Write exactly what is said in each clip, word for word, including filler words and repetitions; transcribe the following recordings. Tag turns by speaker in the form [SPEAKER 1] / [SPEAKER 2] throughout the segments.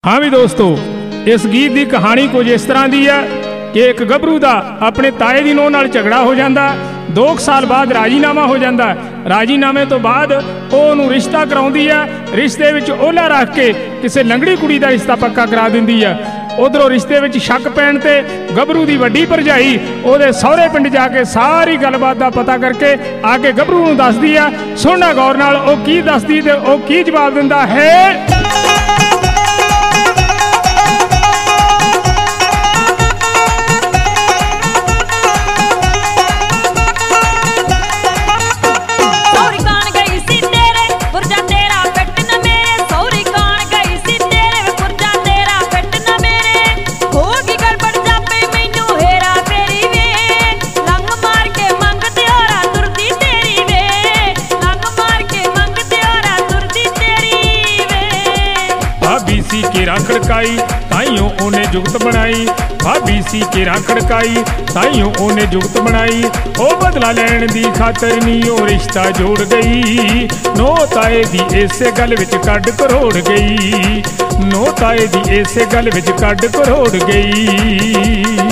[SPEAKER 1] हाँ भी दोस्तों, इस गीत की कहानी कुछ इस तरह की है कि एक गभरू का अपने ताए की नूंह नाल झगड़ा हो जाता। दो साल बाद राजीनामा हो जाता। राजीनामे तो बाद वो रिश्ता कराउंदी है। रिश्ते में ओला रख के किसी लंगड़ी कुड़ी का रिश्ता पक्का करा दिंदी है। उधरों रिश्ते में शक पैण ते गभरू की वड्डी भरजाई ਉਹਦੇ सहुरे पिंड जाके सारी गलबात का पता करके आके गभरू नूं दसदी है। सुनना गौर नाल ਉਹ की दसदी ते ਉਹ की जवाब दिंदा है। खड़काई ताइयों ओने जुगत बनाई। भाभी सी केरा खड़काई ताइयों ओने जुगत बनाई। ओ बदला लैण दी खातर नी ओ रिश्ता जोड़ गई। नो ताए दी इसे गल विच कड करोड़ गई। नो ताए दी इसे गल विच कड करोड़ गई।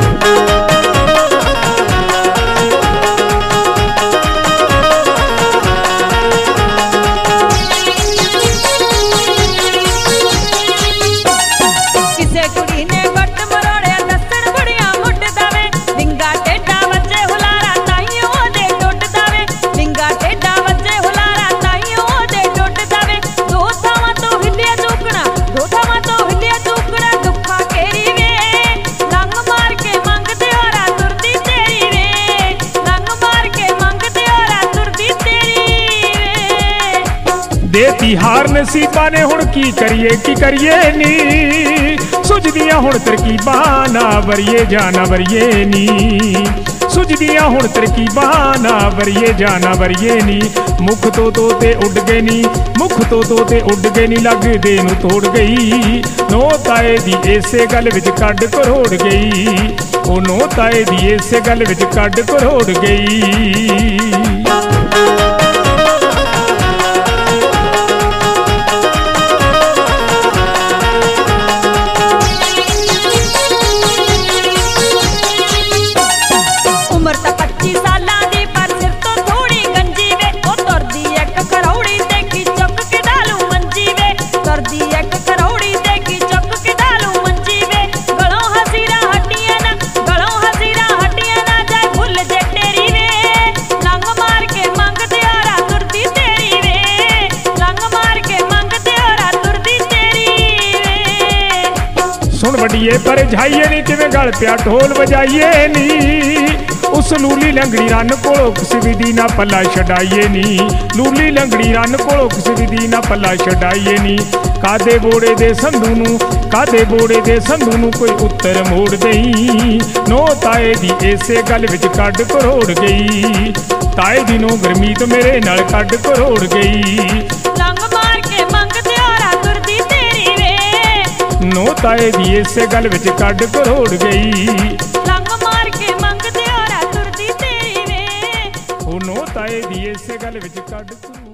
[SPEAKER 1] देती हार नसीबा ने हुण की करिए की करिए नी। सुझदियां हुण तरकीबां ना वरिए जाना वरिए नी। सुझदियां हुण तरकीबां ना वरिए जाना वरिए नी। मुख तो तोते उड़ गए नी। मुख तो तोते उड़ गए नी। लगदे नूं तोड़ गई। नो ताए दी इसे गल विच कड करोड़ गई। ओ नो ताए दी इसे गल विच कड करोड़ गई। सुन वड्डिए पर जाइए नी किवें गल पिया ढोल बजाइए नी। उस लूली लंगड़ी रन कोलों किसी विधि ना पल्ला छड़ाइए नी। लूली लंगड़ी रन कोलों किसी विधि ना पल्ला छड़ाइए नी। कादे बोड़े दे संधू नूं कादे बोड़े दे संधू नूं कोई उत्तर मोड़ दई। नो ताए दी इसे गल विच कड करोड़ गई। ताए दी नो गुरमीत मेरे नाल कड करोड़ गई। नो ताए दी इसे गल विच कड करोड़ गई।
[SPEAKER 2] लंग मार के मंगदे औरा तुरदी तेरी वे।
[SPEAKER 1] ओ नो ताए दी इसे गल विच कड